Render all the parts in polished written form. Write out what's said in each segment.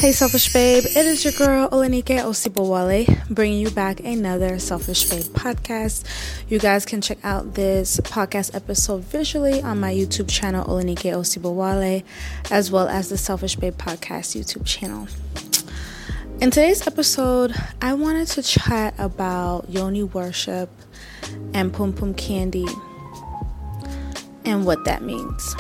Hey Selfish Babe, it is your girl Olenike Osibowale bringing you back another Selfish Babe podcast. You guys can check out this podcast episode visually on my YouTube channel Olenike Osibowale, as well as the Selfish Babe podcast YouTube channel. In today's episode, I wanted to chat about yoni worship and pum pum candy and what that means.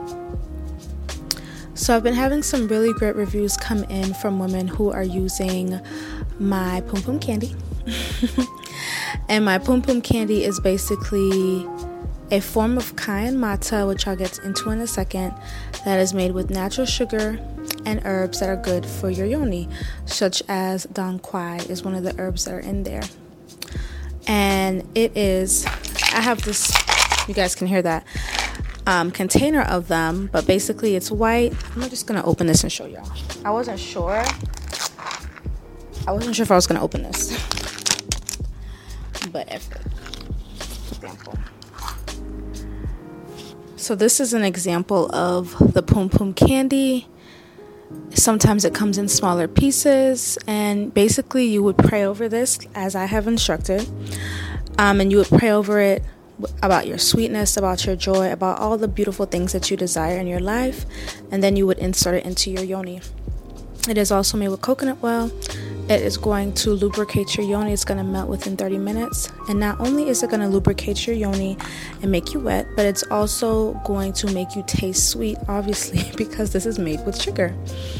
So I've been having some really great reviews come in from women who are using my pum pum candy. And my pum pum candy is basically a form of cayenne mata, which I'll get into in a second, that is made with natural sugar and herbs that are good for your yoni, such as dong quai is one of the herbs that are in there. And I have this, you guys can hear that, container of them, but basically it's white. I'm just gonna open this and show y'all. I wasn't sure if I was gonna open this, but example. So this is an example of the pum pum candy. Sometimes it comes in smaller pieces, and basically you would pray over this as I have instructed, and you would pray over it about your sweetness, about your joy, about all the beautiful things that you desire in your life, and then you would insert it into your yoni. It is also made with coconut oil. It is going to lubricate your yoni. It's going to melt within 30 minutes. And not only is it going to lubricate your yoni and make you wet, but it's also going to make you taste sweet, obviously, because this is made with sugar.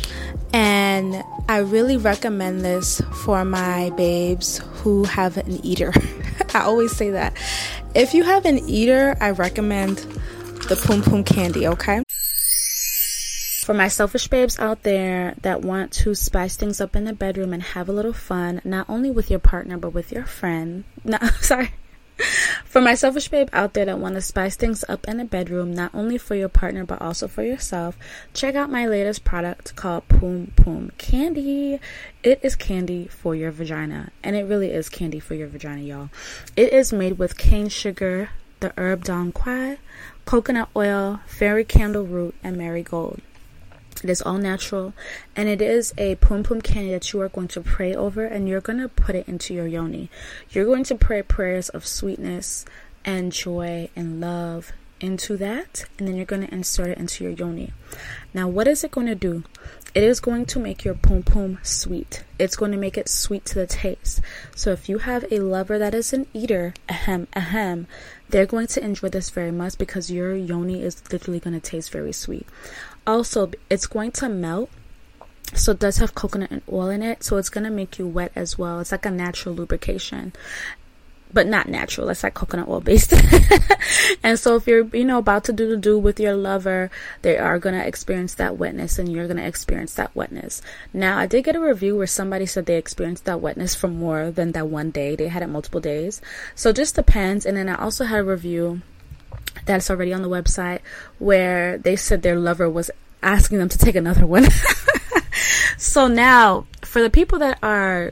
And I really recommend this for my babes who have an eater. I always say that. If you have an eater, I recommend the pum pum candy, okay? For my selfish babes out there that want to spice things up in the bedroom and have a little fun, not only with your partner, but with your friend. For my selfish babe out there that want to spice things up in the bedroom, not only for your partner, but also for yourself, check out my latest product called Pum Pum Candy. It is candy for your vagina, and it really is candy for your vagina, y'all. It is made with cane sugar, the herb dong quai, coconut oil, fairy candle root, and marigold. It is all natural, and it is a pum pum candy that you are going to pray over, and you're going to put it into your yoni. You're going to pray prayers of sweetness and joy and love into that, and then you're going to insert it into your yoni. Now, what is it going to do? It is going to make your pum pum sweet. It's going to make it sweet to the taste. So if you have a lover that is an eater, they're going to enjoy this very much because your yoni is literally going to taste very sweet. Also, it's going to melt, so it does have coconut and oil in it, so it's going to make you wet as well. It's like a natural lubrication, but not natural. It's like coconut oil based. And so if you're, about to do with your lover, they are going to experience that wetness, and you're going to experience that wetness. Now, I did get a review where somebody said they experienced that wetness for more than that one day. They had it multiple days. So it just depends. And then I also had a review that's already on the website where they said their lover was asking them to take another one. So now, for the people that are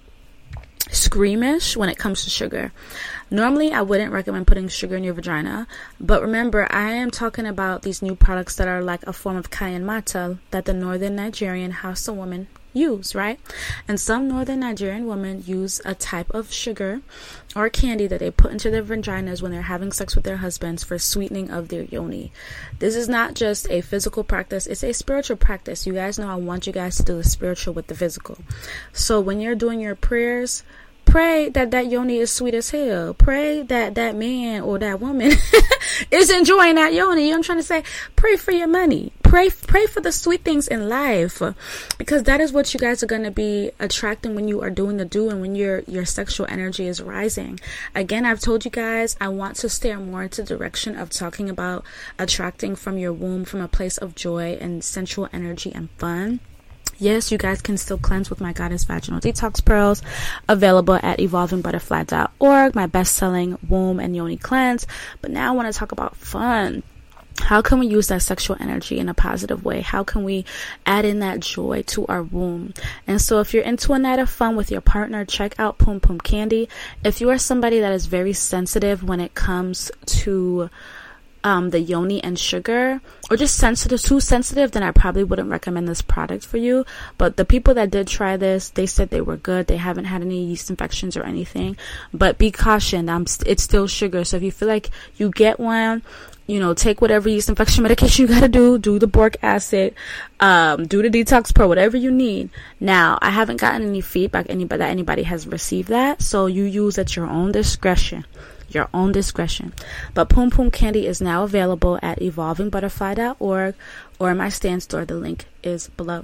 squeamish when it comes to sugar, normally I wouldn't recommend putting sugar in your vagina, but remember, I am talking about these new products that are like a form of cayenne mata that the northern Nigerian Hausa women use, right? And some northern Nigerian women use a type of sugar or candy that they put into their vaginas when they're having sex with their husbands for sweetening of their yoni. This is not just a physical practice, it's a spiritual practice. You guys know I want you guys to do the spiritual with the physical. So when you're doing your prayers, pray that yoni is sweet as hell. Pray that man or that woman is enjoying that yoni. You know what I'm trying to say? Pray for your money. Pray for the sweet things in life, because that is what you guys are going to be attracting when you are doing the do and when your sexual energy is rising. Again, I've told you guys I want to steer more into the direction of talking about attracting from your womb, from a place of joy and sensual energy and fun. Yes, you guys can still cleanse with my Goddess Vaginal Detox Pearls, available at evolvingbutterfly.org, my best-selling womb and yoni cleanse. But now I want to talk about fun. How can we use that sexual energy in a positive way? How can we add in that joy to our womb? And so if you're into a night of fun with your partner, check out Pum Pum Candy. If you are somebody that is very sensitive when it comes to the yoni and sugar, or just too sensitive, then I probably wouldn't recommend this product for you. But the people that did try this, they said they were good. They haven't had any yeast infections or anything. But be cautioned, it's still sugar. So if you feel like you get one, take whatever yeast infection medication you gotta do the boric acid, do the Detox Pro, whatever you need. Now, I haven't gotten any feedback that anybody has received that, so you use at your own discretion. But Poom Poom Candy is now available at evolvingbutterfly.org or my stand store. The link is below.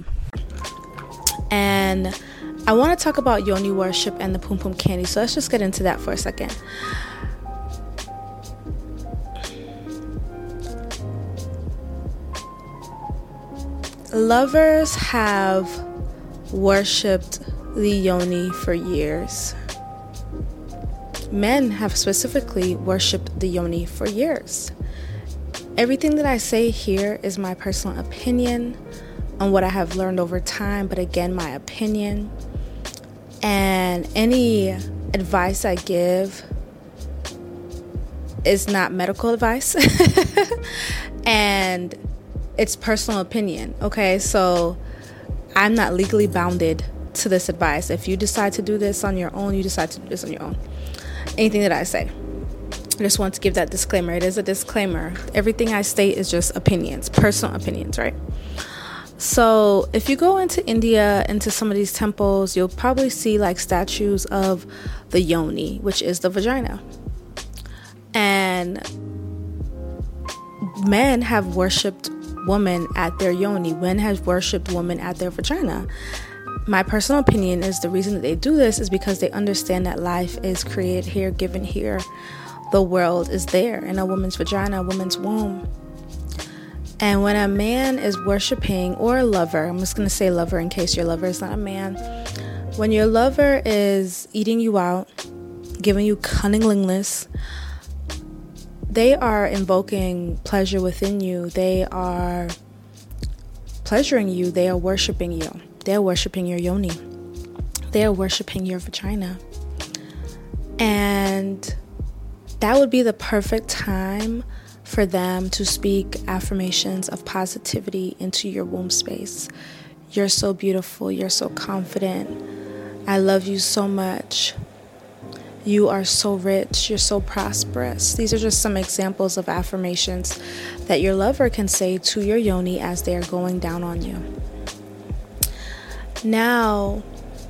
And I want to talk about yoni worship and the Poom Poom Candy, so let's just get into that for a second. Lovers have worshipped the yoni for years. Men have specifically worshipped the yoni for years. Everything that I say here is my personal opinion on what I have learned over time, but again, my opinion. And any advice I give is not medical advice. And it's personal opinion, okay? So I'm not legally bounded to this advice. If you decide to do this on your own, you decide to do this on your own. Anything that I say, I just want to give that disclaimer. It is a disclaimer. Everything I state is just opinions, personal opinions, right? So if you go into India, into some of these temples, you'll probably see like statues of the yoni, which is the vagina. And men have worshipped women at their yoni. Men have worshipped women at their vagina. My personal opinion is the reason that they do this is because they understand that life is created here, given here. The world is there in a woman's vagina, a woman's womb. And when a man is worshiping, or a lover, I'm just going to say lover in case your lover is not a man. When your lover is eating you out, giving you cunnilingus, they are invoking pleasure within you. They are pleasuring you. They are worshiping you. They are worshiping your yoni. They are worshiping your vagina. And that would be the perfect time for them to speak affirmations of positivity into your womb space. You're so beautiful. You're so confident. I love you so much. You are so rich. You're so prosperous. These are just some examples of affirmations that your lover can say to your yoni as they are going down on you. Now,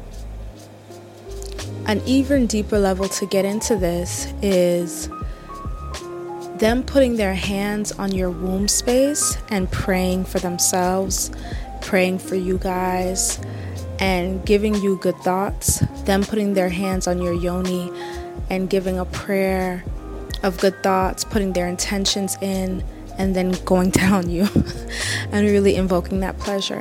an even deeper level to get into this is them putting their hands on your womb space and praying for themselves, praying for you guys, and giving you good thoughts. Them putting their hands on your yoni and giving a prayer of good thoughts, putting their intentions in, and then going down on you and really invoking that pleasure.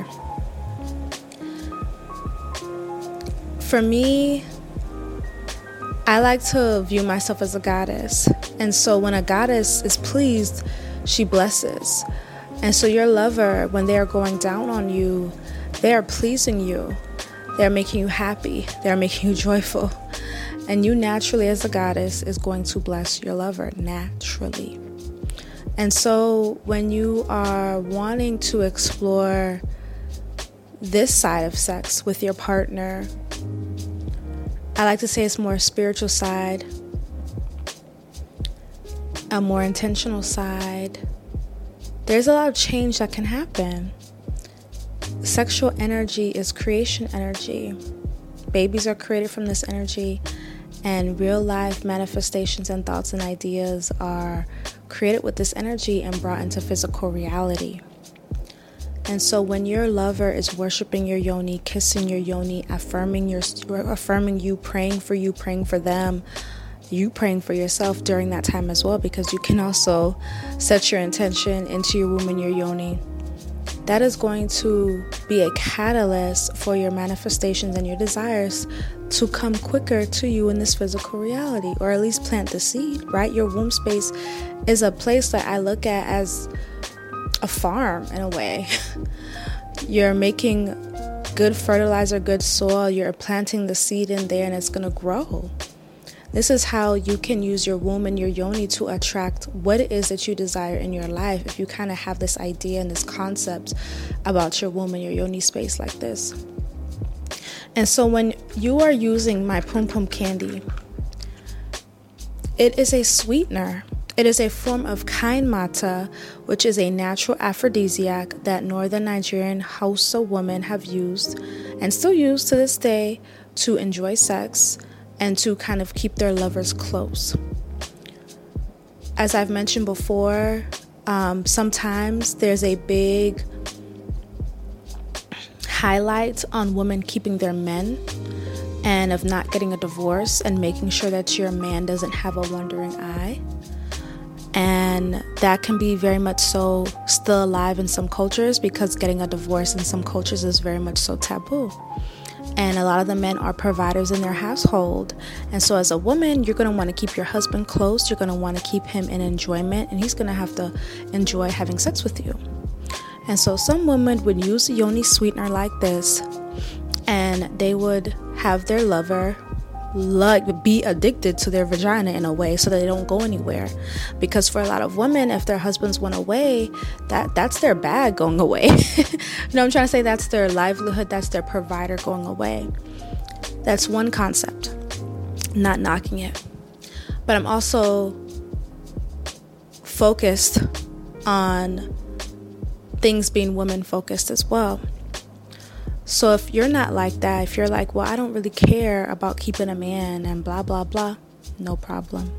For me, I like to view myself as a goddess. And so when a goddess is pleased, she blesses. And so your lover, when they are going down on you, they are pleasing you. They're making you happy. They're making you joyful. And you naturally, as a goddess, is going to bless your lover naturally. And so when you are wanting to explore this side of sex with your partner, I like to say it's more spiritual side, a more intentional side. There's a lot of change that can happen. Sexual energy is creation energy. Babies are created from this energy, and real life manifestations and thoughts and ideas are created with this energy and brought into physical reality. And so when your lover is worshiping your yoni, kissing your yoni, affirming you, praying for them, you praying for yourself during that time as well, because you can also set your intention into your womb and your yoni. That is going to be a catalyst for your manifestations and your desires to come quicker to you in this physical reality, or at least plant the seed, right? Your womb space is a place that I look at as a farm in a way. You're making good fertilizer, good soil. You're planting the seed in there, and it's going to grow. This is how you can use your womb and your yoni to attract what it is that you desire in your life, if you kind of have this idea and this concept about your womb and your yoni space like this. And so when you are using my Pum Pum Candy, it is a sweetener. It is a form of kain mata, which is a natural aphrodisiac that northern Nigerian Hausa women have used and still use to this day to enjoy sex and to kind of keep their lovers close. As I've mentioned before, sometimes there's a big highlight on women keeping their men and of not getting a divorce and making sure that your man doesn't have a wandering eye. And that can be very much so still alive in some cultures, because getting a divorce in some cultures is very much so taboo. And a lot of the men are providers in their household. And so as a woman, you're going to want to keep your husband close. You're going to want to keep him in enjoyment, and he's going to have to enjoy having sex with you. And so some women would use a yoni sweetener like this, and they would have their lover be addicted to their vagina in a way, so that they don't go anywhere. Because for a lot of women, if their husbands went away, that's their bag going away. You know what I'm trying to say? That's their livelihood, that's their provider going away. That's one concept, not knocking it. But I'm also focused on things being women focused as well. So if you're not like that, if you're like, well, I don't really care about keeping a man and blah, blah, blah, no problem.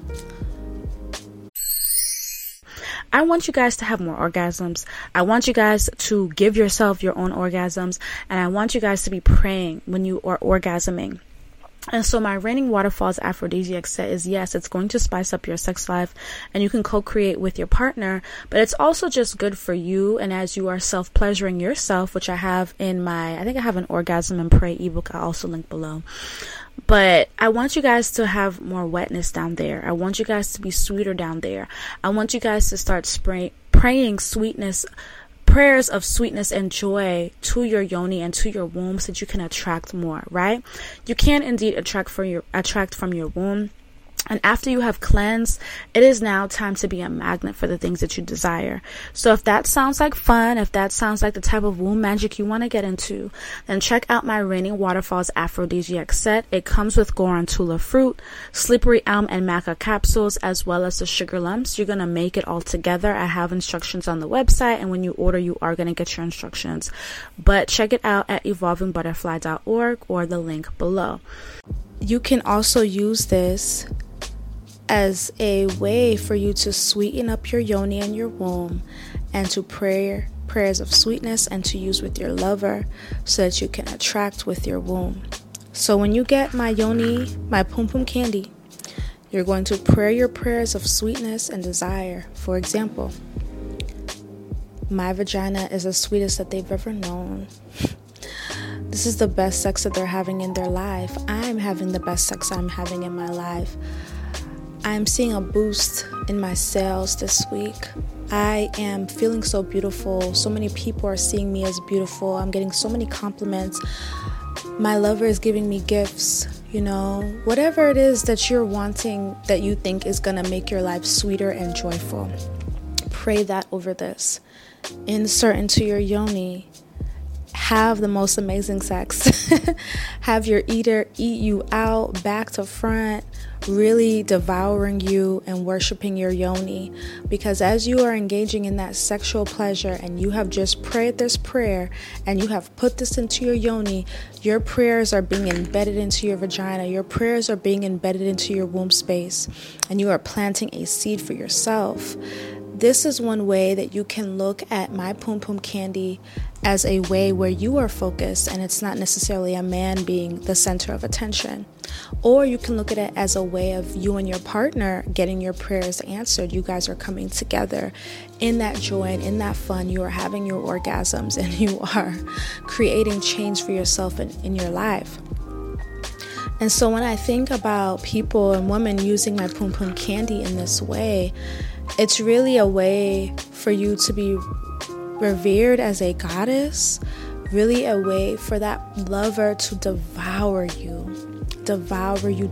I want you guys to have more orgasms. I want you guys to give yourself your own orgasms. And I want you guys to be praying when you are orgasming. And so my Raining Waterfalls Aphrodisiac set is, yes, it's going to spice up your sex life and you can co-create with your partner, but it's also just good for you. And as you are self-pleasuring yourself, which I have in I think I have an Orgasm and Pray ebook, I'll also link below. But I want you guys to have more wetness down there. I want you guys to be sweeter down there. I want you guys to start praying prayers of sweetness and joy to your yoni and to your womb, so that you can attract more, right? You can indeed attract from your womb. And after you have cleansed, it is now time to be a magnet for the things that you desire. So if that sounds like fun, if that sounds like the type of womb magic you want to get into, then check out my Raining Waterfalls Aphrodisiac set. It comes with Gorantula fruit, slippery elm and maca capsules, as well as the sugar lumps. You're going to make it all together. I have instructions on the website, and when you order, you are going to get your instructions. But check it out at evolvingbutterfly.org or the link below. You can also use this as a way for you to sweeten up your yoni and your womb, and to pray prayers of sweetness and to use with your lover, so that you can attract with your womb. So when you get my yoni, my Pum Pum Candy, you're going to pray your prayers of sweetness and desire. For example, my vagina is the sweetest that they've ever known. This is the best sex that they're having in their life. I'm having the best sex I'm having in my life. I'm seeing a boost in my sales this week. I am feeling so beautiful. So many people are seeing me as beautiful. I'm getting so many compliments. My lover is giving me gifts. You know, whatever it is that you're wanting, that you think is going to make your life sweeter and joyful, pray that over this. Insert into your yoni. Have the most amazing sex. Have your eater eat you out, back to front, really devouring you and worshiping your yoni. Because as you are engaging in that sexual pleasure and you have just prayed this prayer and you have put this into your yoni, your prayers are being embedded into your vagina. Your prayers are being embedded into your womb space, and you are planting a seed for yourself. This is one way that you can look at my Pum Pum Candy as a way where you are focused and it's not necessarily a man being the center of attention. Or you can look at it as a way of you and your partner getting your prayers answered. You guys are coming together in that joy and in that fun. You are having your orgasms and you are creating change for yourself in your life. And so when I think about people and women using my Pum Pum Candy in this way, it's really a way for you to be revered as a goddess, really a way for that lover to devour you devour you.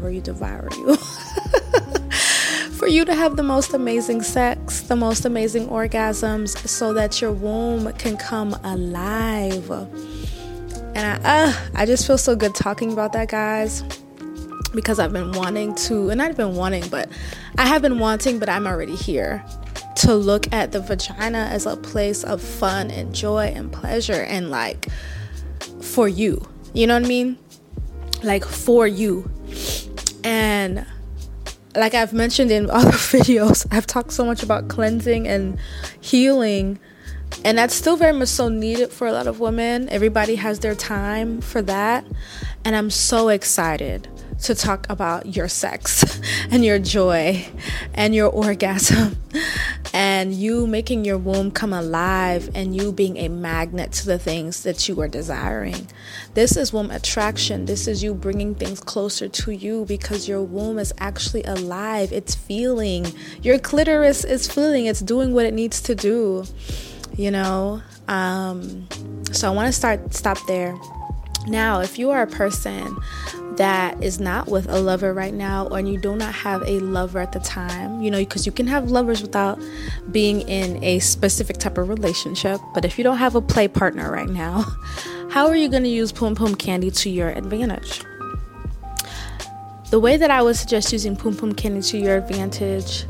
For you to have the most amazing sex, the most amazing orgasms, so that your womb can come alive. And I just feel so good talking about that, guys, because I've been wanting to, and I've been wanting, but I have been wanting, but I'm already here, to look at the vagina as a place of fun and joy and pleasure, and like for you, you know what I mean? Like for you. And like I've mentioned in other videos, I've talked so much about cleansing and healing, and that's still very much so needed for a lot of women. Everybody has their time for that, and I'm so excited to talk about your sex and your joy and your orgasm and you making your womb come alive and you being a magnet to the things that you are desiring. This is womb attraction. This is you bringing things closer to you because your womb is actually alive. It's feeling. Your clitoris is feeling. It's doing what it needs to do, you know? So I want to stop there. Now, if you are a person that is not with a lover right now, or you do not have a lover at the time, you know, because you can have lovers without being in a specific type of relationship. But if you don't have a play partner right now, how are you going to use Pum Pum Candy to your advantage? The way that I would suggest using Pum Pum Candy to your advantage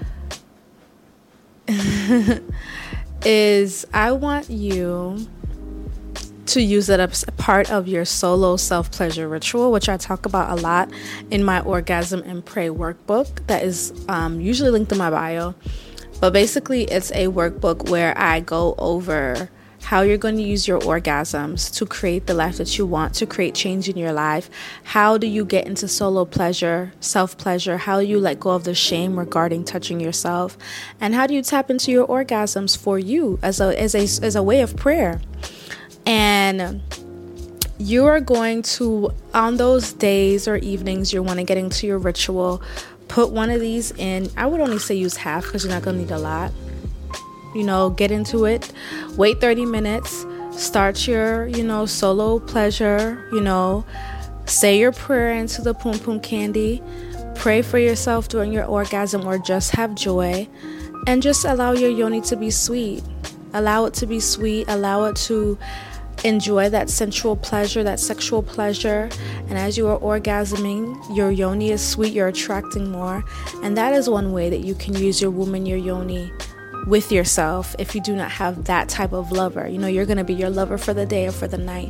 is I want you to use it as a part of your solo self-pleasure ritual, which I talk about a lot in my Orgasm and Pray workbook that is usually linked in my bio. But basically, it's a workbook where I go over how you're going to use your orgasms to create the life that you want, to create change in your life. How do you get into solo pleasure, self-pleasure? How do you let go of the shame regarding touching yourself? And how do you tap into your orgasms for you as a way of prayer? And you are going to, on those days or evenings you want to get into your ritual, put one of these in. I would only say use half because you're not going to need a lot. You know, get into it. Wait 30 minutes. Start your, solo pleasure. Say your prayer into the Pum Pum Candy. Pray for yourself during your orgasm or just have joy. And just allow your yoni to be sweet. Allow it to be sweet. Allow it to enjoy that sensual pleasure, that sexual pleasure. And as you are orgasming, your yoni is sweet, you're attracting more. And that is one way that you can use your womb and your yoni with yourself if you do not have that type of lover. You're going to be your lover for the day or for the night.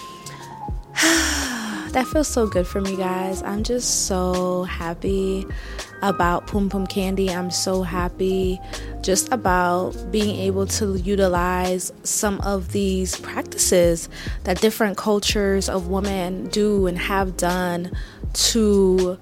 That feels so good for me, guys. I'm just so happy about Pum Pum Candy. I'm so happy just about being able to utilize some of these practices that different cultures of women do and have done to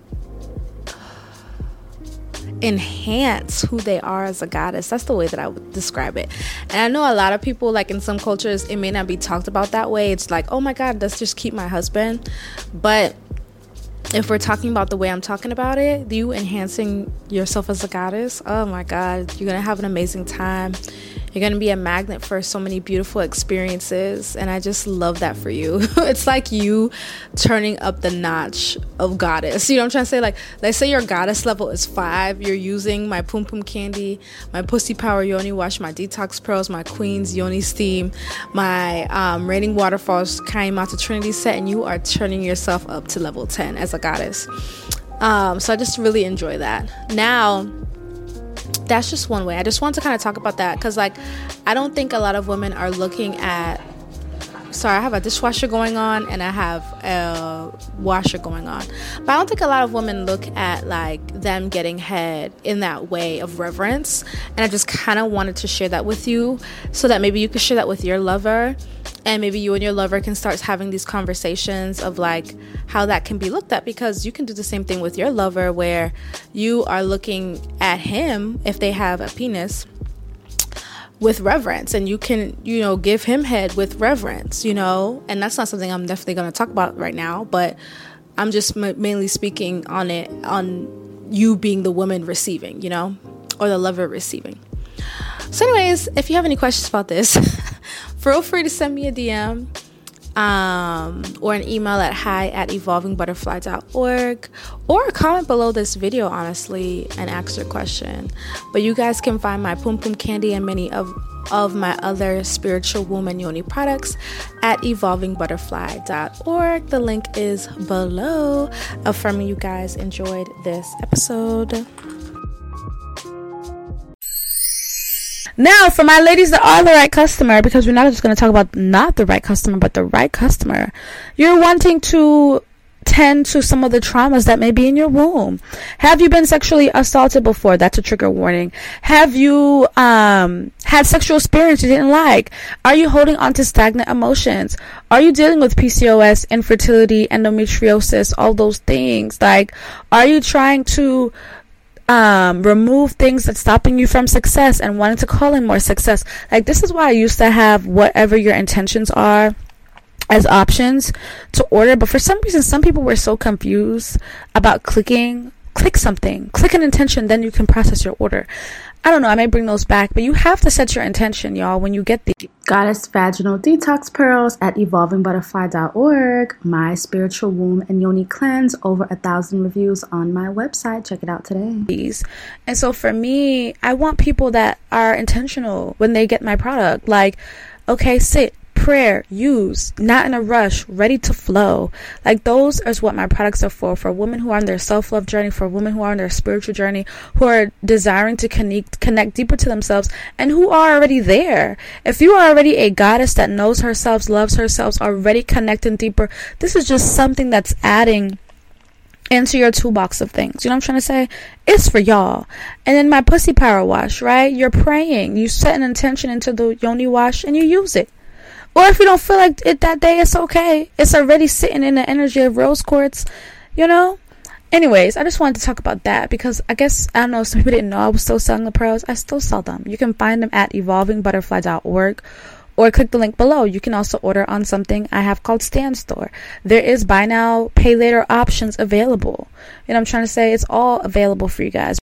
enhance who they are as a goddess. That's the way that I would describe it. And I know a lot of people, like in some cultures, it may not be talked about that way. It's like, oh my God, let's just keep my husband. But if we're talking about the way I'm talking about it, you enhancing yourself as a goddess, oh my God, you're going to have an amazing time. You're going to be a magnet for so many beautiful experiences. And I just love that for you. It's like you turning up the notch of goddess. You know what I'm trying to say? Like, let's say your goddess level is 5. You're using my Pum Pum Candy, my Pussy Power Yoni Wash, my Detox Pearls, my Queen's Yoni Steam, my Raining Waterfalls Kaimata Trinity set. And you are turning yourself up to level 10 as a goddess. So I just really enjoy that. Now, that's just one way. I just want to kind of talk about that because, I don't think a lot of women are looking at... Sorry, I have a dishwasher going on and I have a washer going on. But I don't think a lot of women look at, them getting head in that way of reverence. And I just kind of wanted to share that with you so that maybe you could share that with your lover. And maybe you and your lover can start having these conversations of how that can be looked at, because you can do the same thing with your lover where you are looking at him, if they have a penis, with reverence, and you can, give him head with reverence, and that's not something I'm definitely going to talk about right now, but I'm just mainly speaking on it, on you being the woman receiving, or the lover receiving. So anyways, if you have any questions about this, feel free to send me a DM. or an email at hi@evolvingbutterfly.org, or comment below this video, honestly, and ask your question. But you guys can find my Pum Pum Candy and many of my other spiritual womb and yoni products at evolvingbutterfly.org. The link is below. Affirming you guys enjoyed this episode. Now, for my ladies that are the right customer, because we're not just going to talk about not the right customer, but the right customer. You're wanting to tend to some of the traumas that may be in your womb. Have you been sexually assaulted before? That's a trigger warning. Have you had sexual experience you didn't like? Are you holding on to stagnant emotions? Are you dealing with PCOS, infertility, endometriosis, all those things? Like, are you trying to remove things that's stopping you from success and wanting to call in more success? Like, this is why I used to have whatever your intentions are as options to order, but for some reason some people were so confused about click something, click an intention, then you can process your order. I don't know, I may bring those back, but you have to set your intention, y'all, when you get the Goddess Vaginal Detox Pearls at evolvingbutterfly.org, my spiritual womb and yoni cleanse, over 1,000 reviews on my website. Check it out today. And so for me, I want people that are intentional when they get my product. Like, okay, sit, prayer, use, not in a rush, ready to flow. Like, those is what my products are for women who are on their self-love journey, for women who are on their spiritual journey, who are desiring to connect deeper to themselves, and who are already there. If you are already a goddess that knows herself, loves herself, already connecting deeper, this is just something that's adding into your toolbox of things. You know what I'm trying to say? It's for y'all. And then my pussy power wash, right? You're praying, you set an intention into the yoni wash, and you use it. Or if you don't feel like it that day, it's okay. It's already sitting in the energy of rose quartz, you know? Anyways, I just wanted to talk about that because I don't know, some people didn't know I was still selling the pearls. I still sell them. You can find them at evolvingbutterfly.org or click the link below. You can also order on something I have called Stan Store. There is buy now, pay later options available. You know what I'm trying to say? It's all available for you guys.